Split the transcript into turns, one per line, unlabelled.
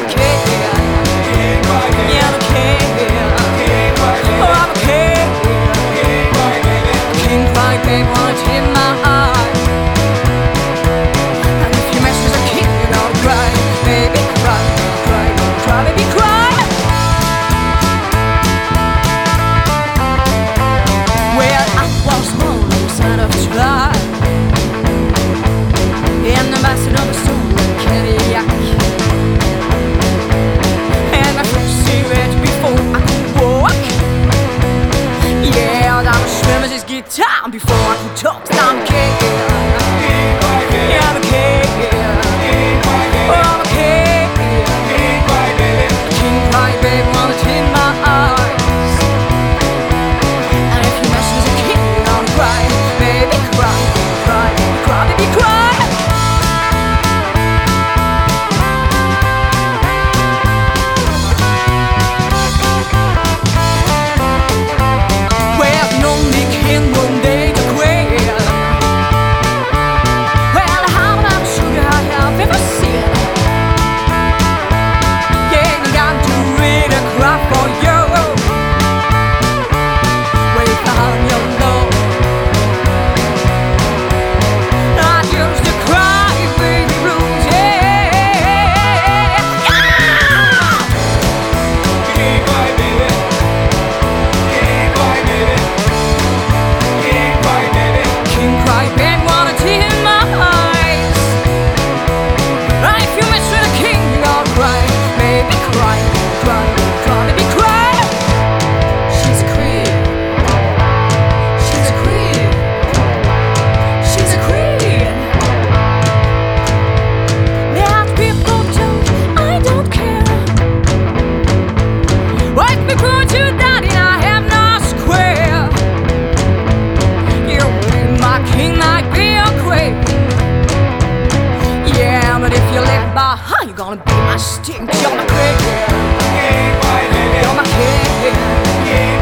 I'm a king. Yeah, I'm a king. Oh, I'm a king. King cry, babe, wanna tear my heart. And if you mess with a king, you're gonna cry, baby, cry, cry, cry, baby, cry. Well, I was born inside of July, an ambassador of a stolen Cadillac, and my first cigarette before I could walk. Yeah, I'm a swimmer, this guitar before I could talk. I'm a king. Yeah, I'm a king. Oh, I'm a king. King cry, babe, wanna tear my eyes. And if you mess with a king, you're gonna cry, baby, cry, cry, cry, baby, cry. Well, no only king one day to queen. Well, how much sugar I have ever seen. Yeah, you got to really cry for you. Way down your low. I used to cry, baby blues, yeah. King cry, babe, wanna tear my eyes. If you mess with a king, you're gonna cry, baby, cry, cry, cry, baby, cry. She's a queen. She's a queen. She's a queen. Let people talk, I don't care. What me put you down and I have no square. You'll be my king, I'd be your queen. Yeah, but if you let behind, you're gonna be my stink. You're my king. You're my king.